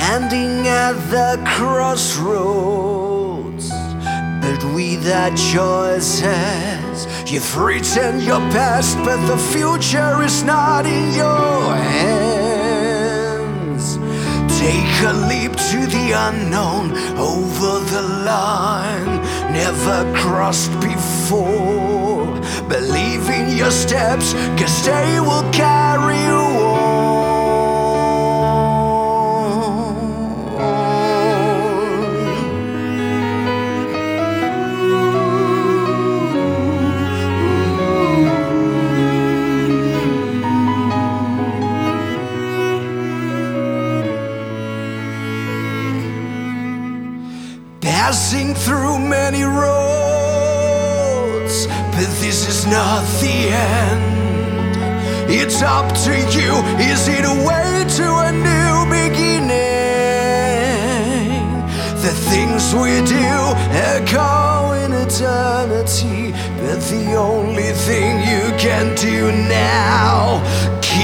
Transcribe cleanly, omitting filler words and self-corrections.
Standing at the crossroads, but without choices. You've written your past, but the future is not in your hands. Take a leap to the unknown, over the line never crossed before. Believe in your steps, 'cause they will carry you on. Passing through many roads, but this is not the end. It's up to you, is it a way to a new beginning? The things we do echo in eternity, but the only thing you can do now,